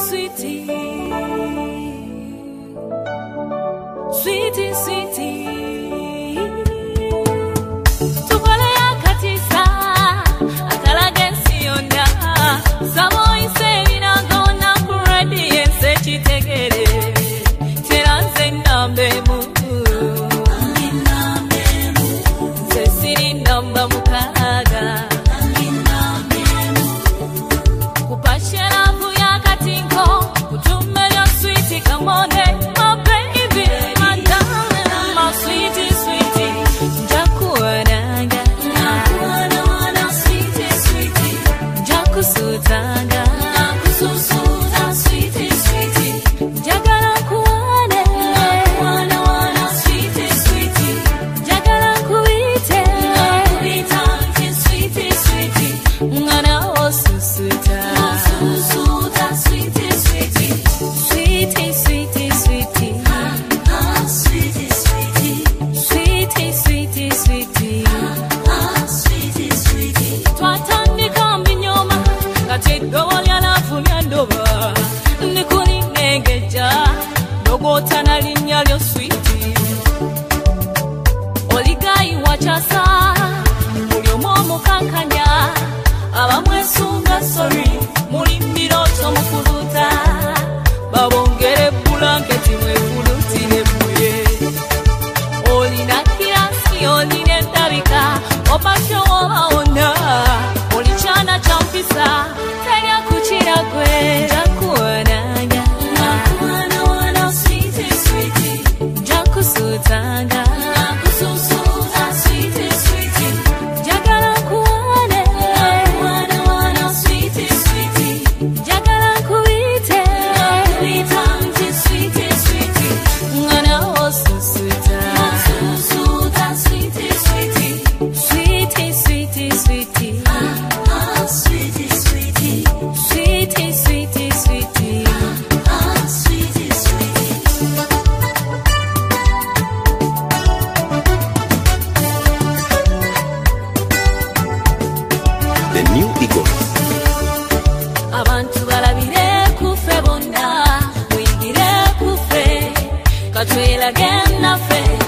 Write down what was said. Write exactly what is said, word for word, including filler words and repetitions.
sweetie, sweetie, sweetie. Tukole ya katisa, akala gensi yonda. Samo ise inagona kuredi yense chitegere. Teranze nambemu, sesiri namba mukaga. Come on, hey, my baby, my darling, my sweetie, sweetie. Jakuananga, Jakuana, wana, sweetie, sweetie. Jakusutanga, Jakususuta, sweetie, sweetie. Jagala kuane, Jakuana, wana, sweetie, sweetie. Jagala kuite, Jakuita, sweetie, sweetie. Ngana osusuta, osusuta, sweetie, sweetie. Sweetie, sweetie, sweetie. Ah, ah, sweetie, sweetie. Sweetie, sweetie, sweetie. Ah, ah, sweetie, sweetie. Twatandi kambi nyoma, katedo walyala fumya ndoba. Nikuni negeja, dogo tana linya lyo sweetie. Oligai wachasa, mulyo momo kankanya. Abamwe sunga sorry, muli miroto mukuruta. Babongere bulanketi mwe bulutire muye. Olina kirasi, oline tabika. Opasho waona, olichana champisa. Tanya kuchira kwe. Jakuananga, Jakuana, wana, sweetie, sweetie. Jakusutanga, Jakususuta, sweetie, sweetie. Jagala kuane, Jakuana, wana, sweetie, sweetie. Jagala kuite, Jakuita, sweetie, sweetie. Ngana osusuta, osusuta, sweetie, sweetie. Sweetie, sweetie, sweetie. Ah, ah, sweetie, sweetie. Sweetie, sweetie, sweetie. Ah, ah, sweetie, sweetie. The new Eagle. Abantu balabire kufe bonna, muyigire kufe, katwelage naffe.